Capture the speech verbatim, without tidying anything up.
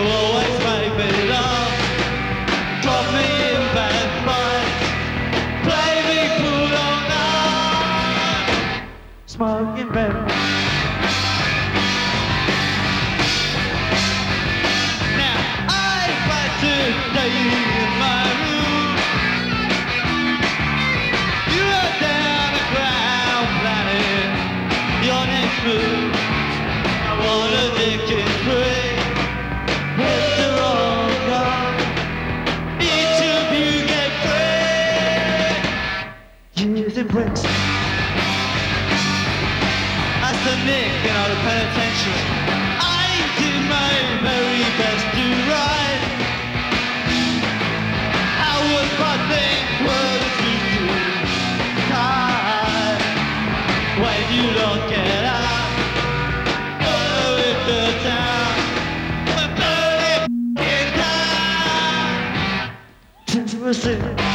always make me laugh, drop me in bad fights, play me fool all night, smoking berries. Now I'd like to stay in my room. You are down the ground planet, your next move. I want addiction free. Hit the roll call. Each of you get free. Years in prison. That's the Nick in out of penitentiary. I did my very best to write. How would my things were to do? Time when you don't get out. Go with the town. But burn it down. Turn to a sin.